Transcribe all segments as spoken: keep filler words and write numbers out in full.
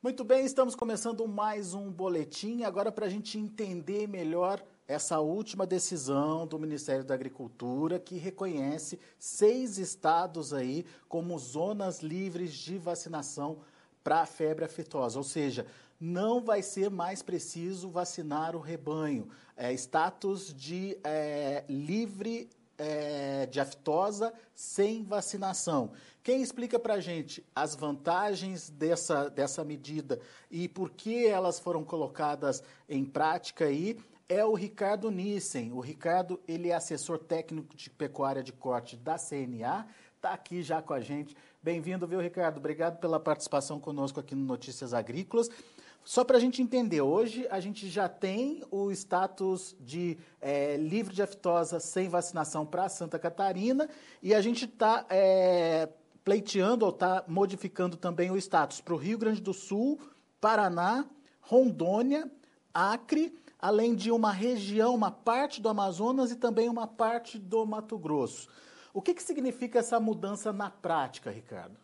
Muito bem, estamos começando mais um boletim, agora para a gente entender melhor essa última decisão do Ministério da Agricultura, que reconhece seis estados aí como zonas livres de vacinação para a febre aftosa, ou seja, não vai ser mais preciso vacinar o rebanho, é status de é, livre É, de aftosa sem vacinação. Quem explica para a gente as vantagens dessa, dessa medida e por que elas foram colocadas em prática aí é o Ricardo Nissen. O Ricardo, ele é assessor técnico de pecuária de corte da C N A, está aqui já com a gente. Bem-vindo, viu, Ricardo? Obrigado pela participação conosco aqui no Notícias Agrícolas. Só para a gente entender, hoje a gente já tem o status de é, livre de aftosa sem vacinação para Santa Catarina e a gente está é, pleiteando ou está modificando também o status para o Rio Grande do Sul, Paraná, Rondônia, Acre, além de uma região, uma parte do Amazonas e também uma parte do Mato Grosso. O que, que significa essa mudança na prática, Ricardo?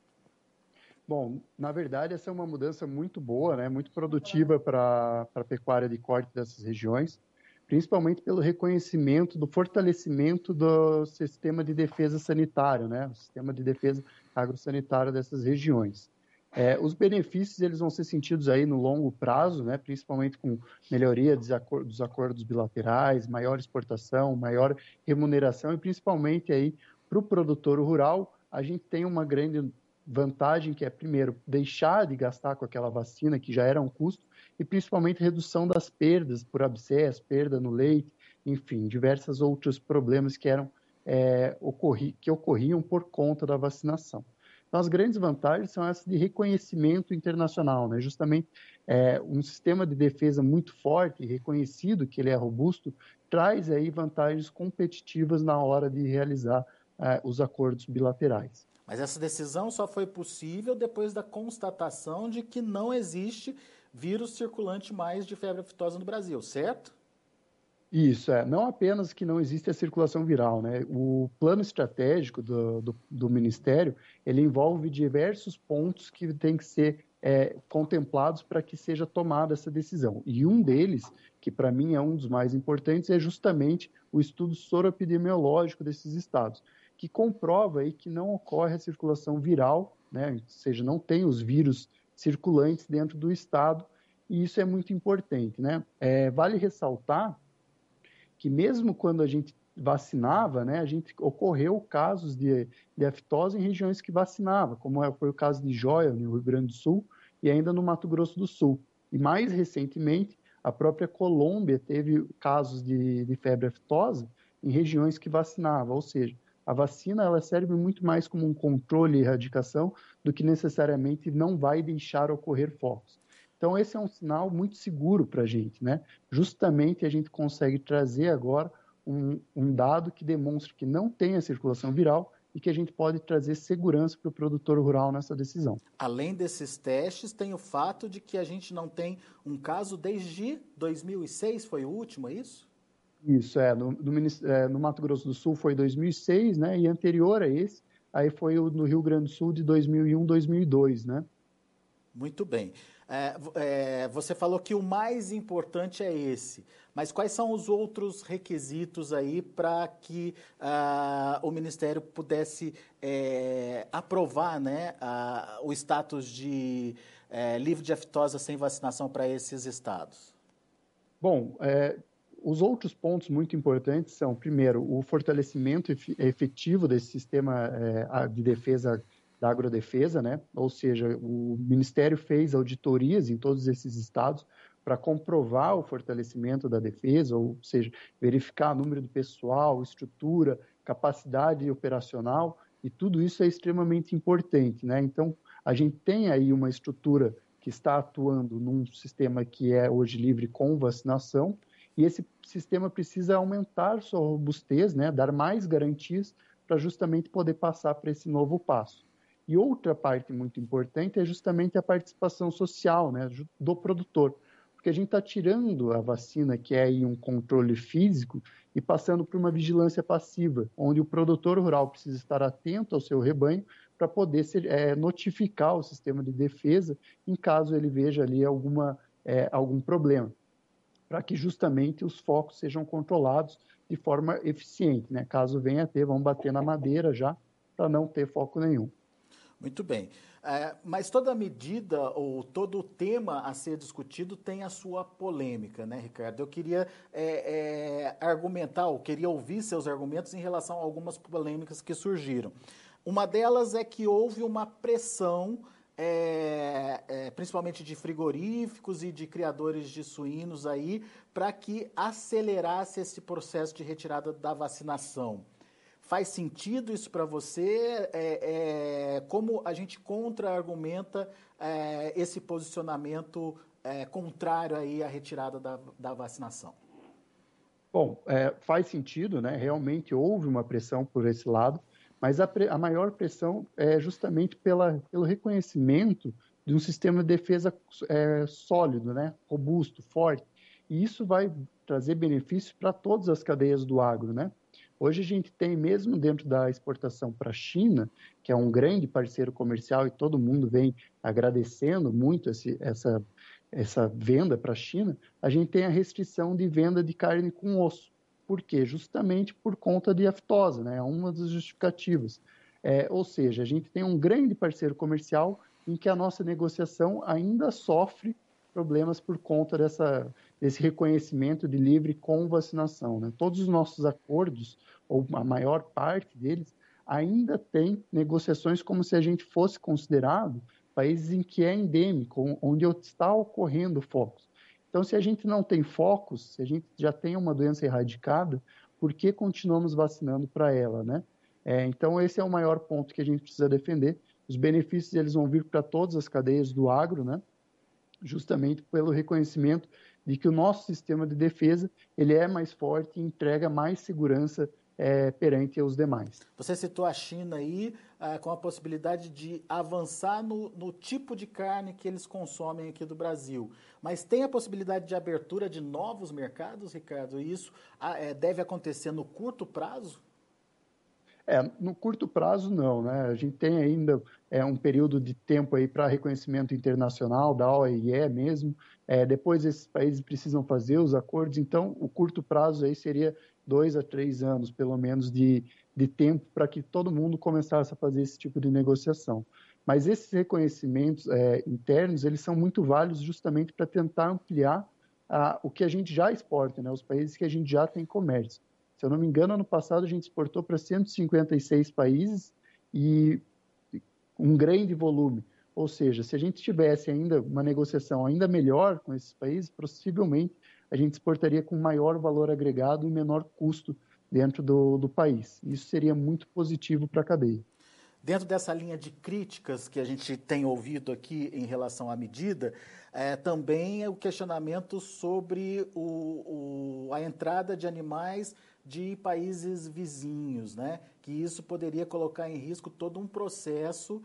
Bom, na verdade, essa é uma mudança muito boa, né, muito produtiva para a pecuária de corte dessas regiões, principalmente pelo reconhecimento do fortalecimento do sistema de defesa sanitário, né, o sistema de defesa agrosanitário dessas regiões. É, os benefícios eles vão ser sentidos aí no longo prazo, né, principalmente com melhoria dos acordos, dos acordos bilaterais, maior exportação, maior remuneração e principalmente aí para o produtor rural, a gente tem uma grande vantagem que é, primeiro, deixar de gastar com aquela vacina, que já era um custo, e principalmente redução das perdas por abscesso, perda no leite, enfim, diversos outros problemas que, eram, é, ocorri, que ocorriam por conta da vacinação. Então, as grandes vantagens são essas de reconhecimento internacional, né? Justamente é, um sistema de defesa muito forte, reconhecido que ele é robusto, traz aí vantagens competitivas na hora de realizar é, os acordos bilaterais. Mas essa decisão só foi possível depois da constatação de que não existe vírus circulante mais de febre aftosa no Brasil, certo? Isso, é. Não apenas que não existe a circulação viral, né? O plano estratégico do, do, do Ministério, ele envolve diversos pontos que têm que ser é, contemplados para que seja tomada essa decisão. E um deles, que para mim é um dos mais importantes, é justamente o estudo soroepidemiológico desses estados, que comprova aí que não ocorre a circulação viral, né? Ou seja, não tem os vírus circulantes dentro do estado, e isso é muito importante, né? É, vale ressaltar que mesmo quando a gente vacinava, né, a gente ocorreu casos de, de aftosa em regiões que vacinava, como foi o caso de Jóia, no Rio Grande do Sul, e ainda no Mato Grosso do Sul. E mais recentemente, a própria Colômbia teve casos de, de febre aftosa em regiões que vacinava, ou seja, a vacina ela serve muito mais como um controle e erradicação do que necessariamente não vai deixar ocorrer focos. Então, esse é um sinal muito seguro para a gente, né? Justamente a gente consegue trazer agora um, um dado que demonstra que não tem a circulação viral e que a gente pode trazer segurança para o produtor rural nessa decisão. Além desses testes, tem o fato de que a gente não tem um caso desde dois mil e seis, foi o último, é isso? Isso, é. No, no, é, no Mato Grosso do Sul foi dois mil e seis, né? E anterior a esse, aí foi o, no Rio Grande do Sul de dois mil e um, dois mil e dois, né? Muito bem. É, é, você falou que o mais importante é esse, mas quais são os outros requisitos aí para que ah, o Ministério pudesse é, aprovar, né, a, o status de é, livre de aftosa sem vacinação para esses estados? Bom, é, os outros pontos muito importantes são, primeiro, o fortalecimento efetivo desse sistema é, de defesa da agrodefesa, né? Ou seja, o Ministério fez auditorias em todos esses estados para comprovar o fortalecimento da defesa, ou seja, verificar o número do pessoal, estrutura, capacidade operacional, e tudo isso é extremamente importante, né? Então, a gente tem aí uma estrutura que está atuando num sistema que é hoje livre com vacinação, e esse sistema precisa aumentar sua robustez, né? Dar mais garantias para justamente poder passar para esse novo passo. E outra parte muito importante é justamente a participação social, né, do produtor, porque a gente está tirando a vacina, que é aí um controle físico, e passando por uma vigilância passiva, onde o produtor rural precisa estar atento ao seu rebanho para poder ser, é, notificar o sistema de defesa em caso ele veja ali alguma, é, algum problema, para que justamente os focos sejam controlados de forma eficiente, né? Caso venha a ter, vamos bater na madeira já, para não ter foco nenhum. Muito bem. É, mas toda medida ou todo tema a ser discutido tem a sua polêmica, né, Ricardo? Eu queria é, é, argumentar, ou queria ouvir seus argumentos em relação a algumas polêmicas que surgiram. Uma delas é que houve uma pressão, é, é, principalmente de frigoríficos e de criadores de suínos aí, para que acelerasse esse processo de retirada da vacinação. Faz sentido isso para você? É, é, como a gente contra-argumenta é, esse posicionamento é, contrário aí à retirada da, da vacinação? Bom, é, faz sentido, né? Realmente houve uma pressão por esse lado, mas a, pre, a maior pressão é justamente pela, pelo reconhecimento de um sistema de defesa é, sólido, né? Robusto, forte. E isso vai trazer benefícios para todas as cadeias do agro, né? Hoje a gente tem, mesmo dentro da exportação para a China, que é um grande parceiro comercial e todo mundo vem agradecendo muito esse, essa, essa venda para a China, a gente tem a restrição de venda de carne com osso. Por quê? Justamente por conta de aftosa, né? É uma das justificativas. É, ou seja, a gente tem um grande parceiro comercial em que a nossa negociação ainda sofre problemas por conta dessa, desse reconhecimento de livre com vacinação, né? Todos os nossos acordos, ou a maior parte deles, ainda tem negociações como se a gente fosse considerado países em que é endêmico, onde está ocorrendo focos. Então, se a gente não tem focos, se a gente já tem uma doença erradicada, por que continuamos vacinando para ela, né? É, então, esse é o maior ponto que a gente precisa defender. Os benefícios eles vão vir para todas as cadeias do agro, né? Justamente pelo reconhecimento de que o nosso sistema de defesa ele é mais forte e entrega mais segurança é, perante os demais. Você citou a China aí ah, com a possibilidade de avançar no, no tipo de carne que eles consomem aqui do Brasil. Mas tem a possibilidade de abertura de novos mercados, Ricardo? E isso ah, é, deve acontecer no curto prazo? É, no curto prazo, não, né? A gente tem ainda é, um período de tempo aí para reconhecimento internacional da O I E mesmo. É, depois esses países precisam fazer os acordos, então o curto prazo aí seria dois a três anos, pelo menos, de, de tempo para que todo mundo começasse a fazer esse tipo de negociação. Mas esses reconhecimentos é, internos, eles são muito válidos justamente para tentar ampliar a, o que a gente já exporta, né? Os países que a gente já tem comércio. Se eu não me engano, ano passado a gente exportou para cento e cinquenta e seis países e um grande volume. Ou seja, se a gente tivesse ainda uma negociação ainda melhor com esses países, possivelmente a gente exportaria com maior valor agregado e menor custo dentro do, do país. Isso seria muito positivo para a cadeia. Dentro dessa linha de críticas que a gente tem ouvido aqui em relação à medida, é, também é o questionamento sobre o, o, a entrada de animais de países vizinhos, né? Que isso poderia colocar em risco todo um processo,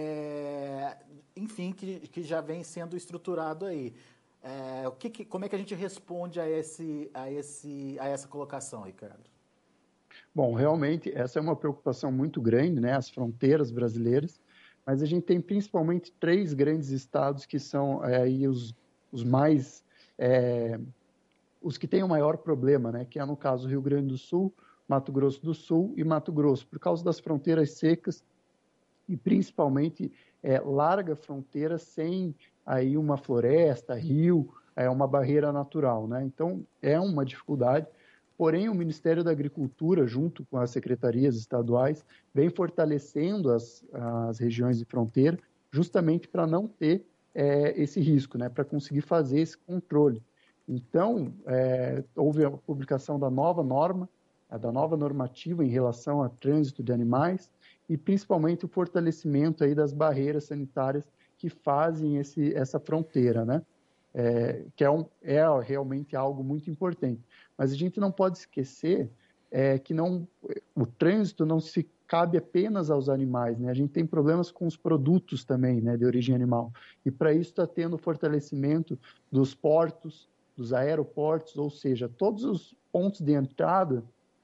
é, enfim, que, que já vem sendo estruturado aí. É, o que, que, como é que a gente responde a, esse, a, esse, a essa colocação, Ricardo? Bom, realmente essa é uma preocupação muito grande, né? As fronteiras brasileiras, mas a gente tem principalmente três grandes estados que são é, aí os, os mais... É, os que têm o maior problema, né, que é, no caso, Rio Grande do Sul, Mato Grosso do Sul e Mato Grosso, por causa das fronteiras secas e, principalmente, é, larga fronteira sem aí uma floresta, rio, é uma barreira natural, né? Então, é uma dificuldade. Porém, o Ministério da Agricultura, junto com as secretarias estaduais, vem fortalecendo as, as regiões de fronteira justamente para não ter é, esse risco, né, para conseguir fazer esse controle. Então, é, houve a publicação da nova norma, da nova normativa em relação ao trânsito de animais e, principalmente, o fortalecimento aí das barreiras sanitárias que fazem esse, essa fronteira, né? É, que é, um, é realmente algo muito importante. Mas a gente não pode esquecer é, que não, o trânsito não se cabe apenas aos animais, né? A gente tem problemas com os produtos também, né, de origem animal. E, para isso, está tendo o fortalecimento dos portos, dos aeroportos, ou seja, todos os pontos de entrada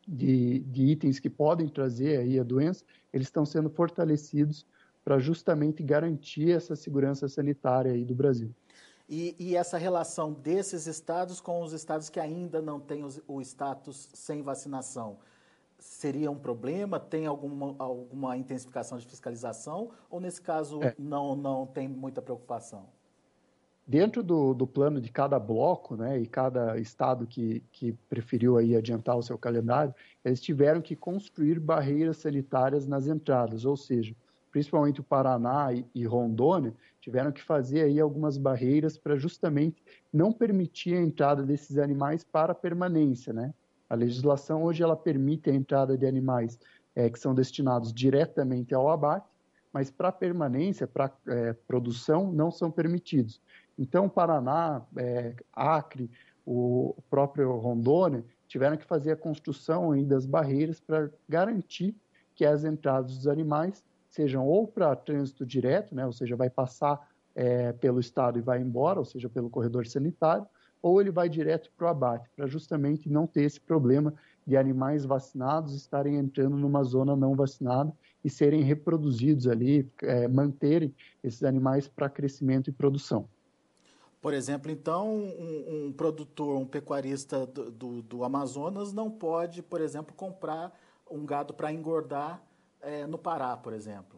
de, de itens que podem trazer aí a doença, eles estão sendo fortalecidos para justamente garantir essa segurança sanitária aí do Brasil. E, e essa relação desses estados com os estados que ainda não têm os, o status sem vacinação, seria um problema? Tem alguma, alguma intensificação de fiscalização? Ou, nesse caso, É. não, não tem muita preocupação? Dentro do, do plano de cada bloco, né, e cada estado que, que preferiu aí adiantar o seu calendário, eles tiveram que construir barreiras sanitárias nas entradas, ou seja, principalmente o Paraná e, e Rondônia, tiveram que fazer aí algumas barreiras para justamente não permitir a entrada desses animais para a permanência, né? A legislação hoje ela permite a entrada de animais é, que são destinados diretamente ao abate, mas para permanência, para é, produção, não são permitidos. Então, Paraná, é, Acre, o próprio Rondônia, tiveram que fazer a construção aí das barreiras para garantir que as entradas dos animais sejam ou para trânsito direto, né, ou seja, vai passar é, pelo estado e vai embora, ou seja, pelo corredor sanitário, ou ele vai direto para o abate, para justamente não ter esse problema de animais vacinados estarem entrando numa zona não vacinada e serem reproduzidos ali, é, manterem esses animais para crescimento e produção. Por exemplo, então, um, um produtor, um pecuarista do, do, do Amazonas não pode, por exemplo, comprar um gado para engordar é, no Pará, por exemplo.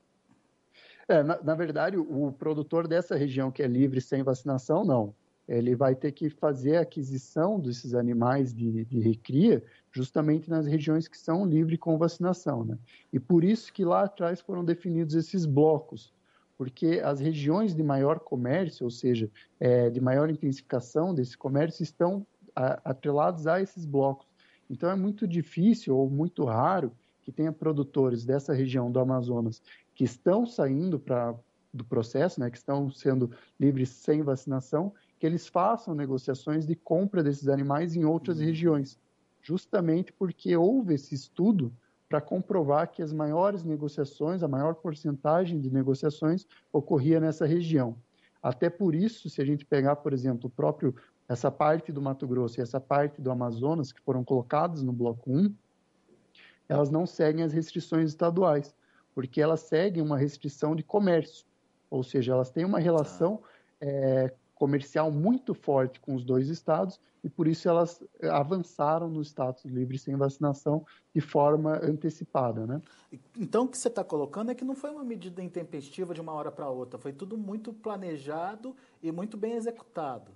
É, na, na verdade, o produtor dessa região que é livre sem vacinação, não. Ele vai ter que fazer a aquisição desses animais de, de recria justamente nas regiões que são livres com vacinação, né? E por isso que lá atrás foram definidos esses blocos, porque as regiões de maior comércio, ou seja, é, de maior intensificação desse comércio, estão a, atreladas a esses blocos. Então é muito difícil ou muito raro que tenha produtores dessa região do Amazonas que estão saindo pra, do processo, né, que estão sendo livres sem vacinação, que eles façam negociações de compra desses animais em outras uhum. regiões, justamente porque houve esse estudo para comprovar que as maiores negociações, a maior porcentagem de negociações ocorria nessa região. Até por isso, se a gente pegar, por exemplo, o próprio, essa parte do Mato Grosso e essa parte do Amazonas, que foram colocadas no bloco um, elas não seguem as restrições estaduais, porque elas seguem uma restrição de comércio, ou seja, elas têm uma relação é, comercial muito forte com os dois estados e por isso elas avançaram no status livre sem vacinação de forma antecipada, né? Então, o que você está colocando é que não foi uma medida intempestiva de uma hora para outra, foi tudo muito planejado e muito bem executado.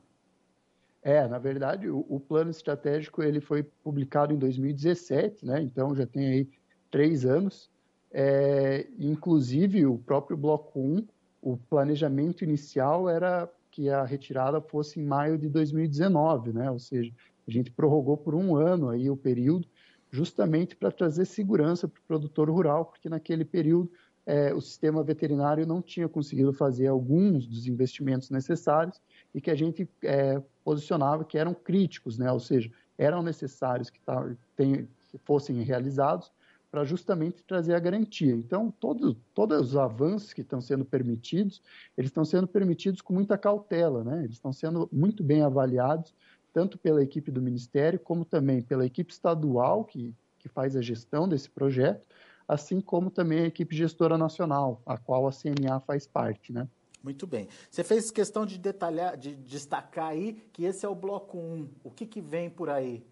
É, na verdade, o, o plano estratégico ele foi publicado em dois mil e dezessete, né? Então já tem aí três anos. É, inclusive, o próprio bloco um, o planejamento inicial era que a retirada fosse em maio de dois mil e dezenove, né? Ou seja, a gente prorrogou por um ano aí o período, justamente para trazer segurança para o produtor rural, porque naquele período é, o sistema veterinário não tinha conseguido fazer alguns dos investimentos necessários e que a gente é, posicionava que eram críticos, né? Ou seja, eram necessários que, tá, tem, que fossem realizados para justamente trazer a garantia. Então, todo, todos os avanços que estão sendo permitidos, eles estão sendo permitidos com muita cautela, né? Eles estão sendo muito bem avaliados, tanto pela equipe do Ministério, como também pela equipe estadual, que, que faz a gestão desse projeto, assim como também a equipe gestora nacional, a qual a C N A faz parte, né? Muito bem. Você fez questão de detalhar, de destacar aí que esse é o bloco um. O que, que vem por aí?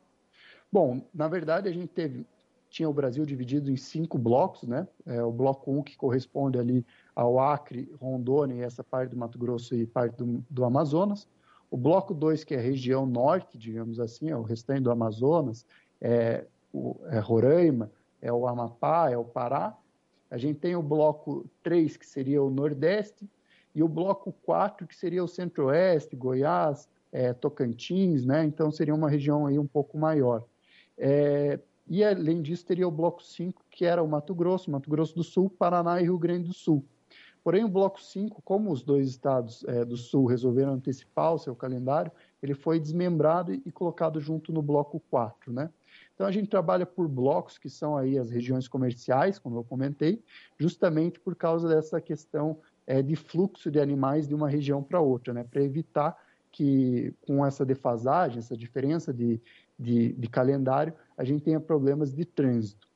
Bom, na verdade, a gente teve, tinha o Brasil dividido em cinco blocos, né? É, o bloco um, que corresponde ali ao Acre, Rondônia e essa parte do Mato Grosso e parte do, do Amazonas. O bloco dois, que é a região norte, digamos assim, é o restante do Amazonas, é, o, é Roraima, é o Amapá, é o Pará. A gente tem o bloco três, que seria o Nordeste, e o bloco quatro, que seria o Centro-Oeste, Goiás, é, Tocantins, né? Então seria uma região aí um pouco maior. É, e além disso teria o bloco cinco, que era o Mato Grosso, Mato Grosso do Sul, Paraná e Rio Grande do Sul. Porém, o bloco cinco, como os dois estados é, do Sul resolveram antecipar o seu calendário, ele foi desmembrado e, e colocado junto no bloco quatro, né? Então, a gente trabalha por blocos, que são aí as regiões comerciais, como eu comentei, justamente por causa dessa questão é, de fluxo de animais de uma região para outra, né? Para evitar que com essa defasagem, essa diferença de, de, de calendário, a gente tenha problemas de trânsito.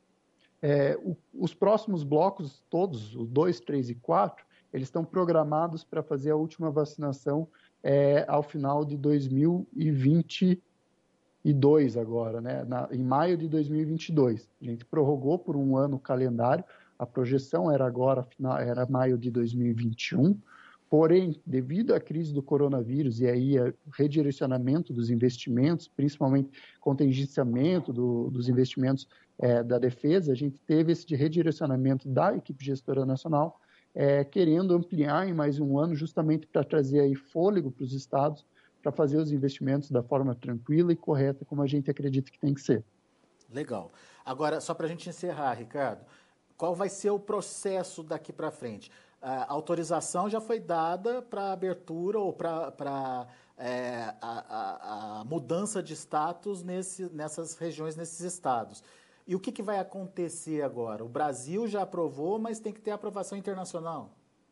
É, o, os próximos blocos, todos, os dois, três e quatro, eles estão programados para fazer a última vacinação é, ao final de dois mil e vinte e dois agora, né? Na, em maio de dois mil e vinte e dois. A gente prorrogou por um ano o calendário, a projeção era agora, era maio de dois mil e vinte e um, porém, devido à crise do coronavírus e aí o redirecionamento dos investimentos, principalmente contingenciamento do, dos investimentos é, da defesa, a gente teve esse redirecionamento da equipe gestora nacional, é, querendo ampliar em mais um ano, justamente para trazer aí fôlego para os estados, para fazer os investimentos da forma tranquila e correta, como a gente acredita que tem que ser. Legal. Agora, só para a gente encerrar, Ricardo, qual vai ser o processo daqui para frente? A autorização já foi dada para a abertura ou para é, a, a, a mudança de status nesse, nessas regiões, nesses estados. E o que, que vai acontecer agora? O Brasil já aprovou, mas tem que ter aprovação internacional.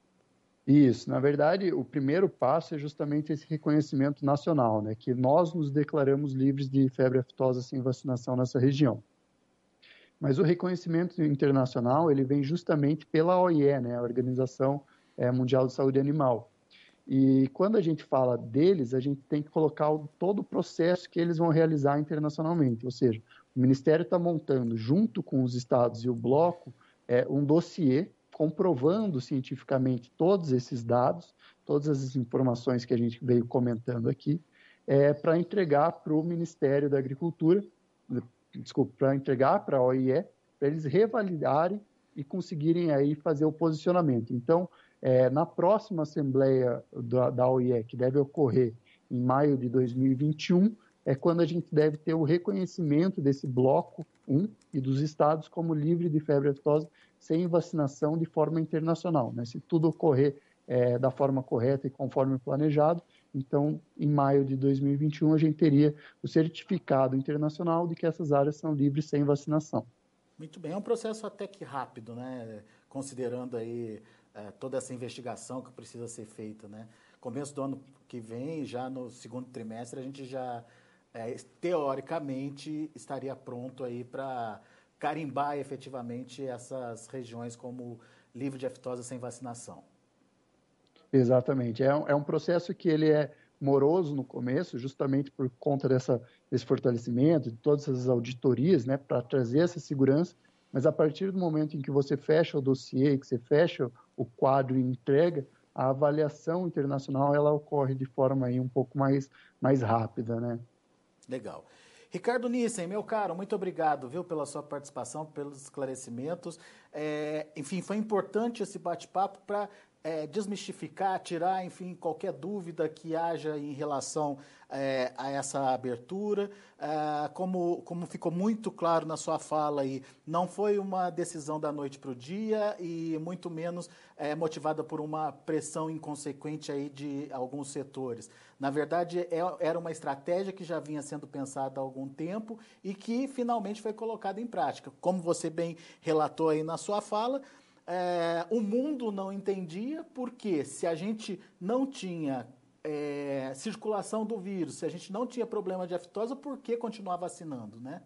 Isso, na verdade, o primeiro passo é justamente esse reconhecimento nacional, né, que nós nos declaramos livres de febre aftosa sem vacinação nessa região. Mas o reconhecimento internacional, ele vem justamente pela O I E, né, a Organização Mundial de Saúde Animal. E quando a gente fala deles, a gente tem que colocar todo o processo que eles vão realizar internacionalmente, ou seja, o Ministério está montando, junto com os estados e o bloco, é, um dossiê comprovando cientificamente todos esses dados, todas as informações que a gente veio comentando aqui, é, para entregar para o Ministério da Agricultura, desculpa, para entregar para a O I E, para eles revalidarem e conseguirem aí fazer o posicionamento. Então, é, na próxima Assembleia da, da O I E, que deve ocorrer em maio de dois mil e vinte e um, é quando a gente deve ter o reconhecimento desse bloco um e dos estados como livre de febre aftosa sem vacinação de forma internacional, né? Se tudo ocorrer é, da forma correta e conforme planejado, então, em maio de dois mil e vinte e um, a gente teria o certificado internacional de que essas áreas são livres sem vacinação. Muito bem, é um processo até que rápido, né? Considerando aí é, toda essa investigação que precisa ser feita, né? Começo do ano que vem, já no segundo trimestre, a gente já, é, teoricamente, estaria pronto aí para carimbar efetivamente essas regiões como livre de aftosa sem vacinação. Exatamente. É um, é um processo que ele é moroso no começo, justamente por conta dessa, desse fortalecimento, de todas essas auditorias, né, para trazer essa segurança, mas a partir do momento em que você fecha o dossiê, que você fecha o quadro e entrega, a avaliação internacional ela ocorre de forma aí um pouco mais, mais rápida, né? Legal. Ricardo Nissen, meu caro, muito obrigado, viu, pela sua participação, pelos esclarecimentos. É, enfim, foi importante esse bate-papo para é, desmistificar, tirar, enfim, qualquer dúvida que haja em relação é, a essa abertura. É, como, como ficou muito claro na sua fala aí, não foi uma decisão da noite para o dia e muito menos é, motivada por uma pressão inconsequente aí de alguns setores. Na verdade, é, era uma estratégia que já vinha sendo pensada há algum tempo e que finalmente foi colocada em prática. Como você bem relatou aí na sua fala, é, o mundo não entendia porque se a gente não tinha é, circulação do vírus, se a gente não tinha problema de aftosa, por que continuar vacinando, né?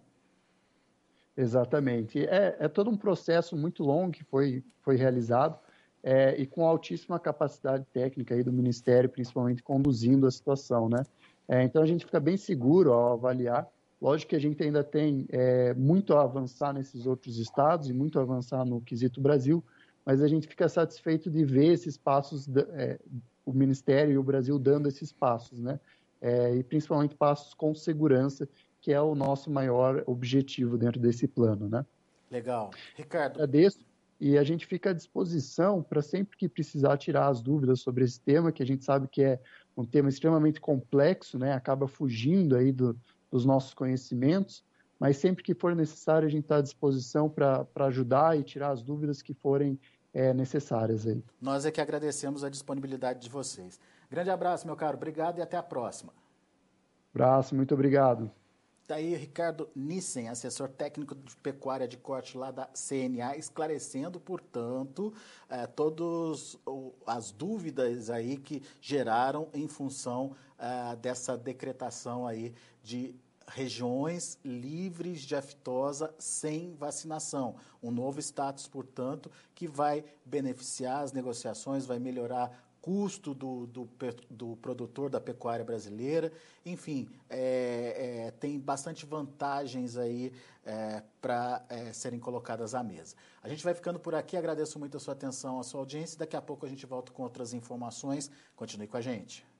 Exatamente. É, é todo um processo muito longo que foi, foi realizado é, e com altíssima capacidade técnica aí do Ministério, principalmente conduzindo a situação, né? É, então a gente fica bem seguro ao avaliar. Lógico que a gente ainda tem é, muito a avançar nesses outros estados e muito a avançar no quesito Brasil, mas a gente fica satisfeito de ver esses passos, é, o Ministério e o Brasil dando esses passos, né? É, e principalmente passos com segurança, que é o nosso maior objetivo dentro desse plano, né? Legal. Ricardo. Agradeço e a gente fica à disposição para sempre que precisar tirar as dúvidas sobre esse tema, que a gente sabe que é um tema extremamente complexo, né? Acaba fugindo aí do, dos nossos conhecimentos, mas sempre que for necessário a gente está à disposição para ajudar e tirar as dúvidas que forem é, necessárias aí. Nós é que agradecemos a disponibilidade de vocês. Grande abraço, meu caro. Obrigado e até a próxima. Abraço, muito obrigado. Daí, Ricardo Nissen, assessor técnico de pecuária de corte lá da C N A, esclarecendo, portanto, eh, todas as dúvidas aí que geraram em função eh, dessa decretação aí de regiões livres de aftosa sem vacinação. Um novo status, portanto, que vai beneficiar as negociações, vai melhorar custo do, do, do produtor da pecuária brasileira, enfim, é, é, tem bastante vantagens aí é, para é, serem colocadas à mesa. A gente vai ficando por aqui, agradeço muito a sua atenção, a sua audiência, daqui a pouco a gente volta com outras informações, continue com a gente.